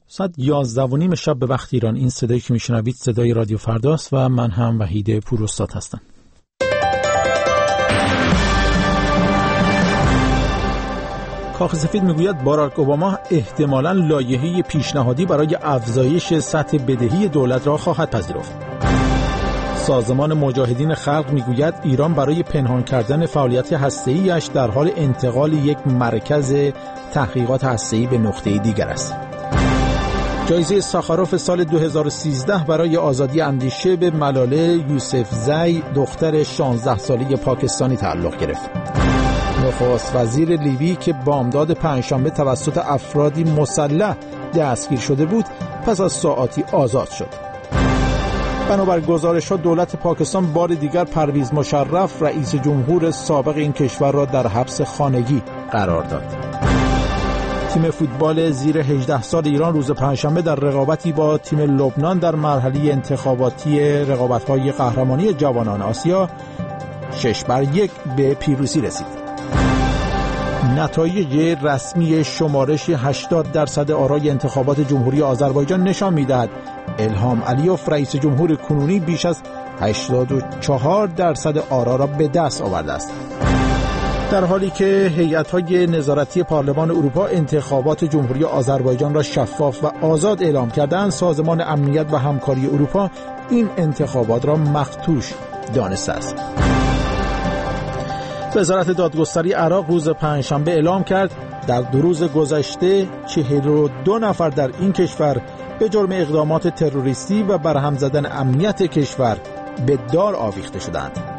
ساعت 11:30 شب به وقت ایران. این صدایی که میشنوید صدای رادیو فرداست و من هم وحید پوراستاد هستم. کاخ سفید میگوید باراک اوباما احتمالاً لایحه پیشنهادی برای افزایش سطح بدهی دولت را خواهد پذیرفت. سازمان مجاهدین خلق میگوید ایران برای پنهان کردن فعالیت هسته‌ای‌اش در حال انتقال یک مرکز تحقیقات هسته‌ای به نقطه دیگر است. جایزه ساخاروف سال 2013 برای آزادی اندیشه به ملاله یوسفزئی دختر 16 ساله پاکستانی تعلق گرفت. نخست وزیر لیبی که بامداد پنجشنبه توسط افرادی مسلح دستگیر شده بود پس از ساعاتی آزاد شد. بنابر گزارش‌ها دولت پاکستان بار دیگر پرویز مشرف رئیس جمهور سابق این کشور را در حبس خانگی قرار داد. تیم فوتبال زیر 18 سال ایران روز پنجشنبه در رقابتی با تیم لبنان در مرحله انتخاباتی رقابت‌های قهرمانی جوانان آسیا 6-1 به پیروزی رسید. نتایج رسمی شمارش 80% آرای انتخابات جمهوری آذربایجان نشان می‌دهد الهام علیوف رئیس جمهور کنونی بیش از 84% آرا را به دست آورده است. در حالی که هیئت‌های نظارتی پارلمان اروپا انتخابات جمهوری آذربایجان را شفاف و آزاد اعلام کردند، سازمان امنیت و همکاری اروپا این انتخابات را مختوش دانسته است. وزارت دادگستری عراق روز پنجشنبه اعلام کرد در 2 روز گذشته 42 نفر در این کشور به جرم اقدامات تروریستی و برهم زدن امنیت کشور به دار آویخته شدند.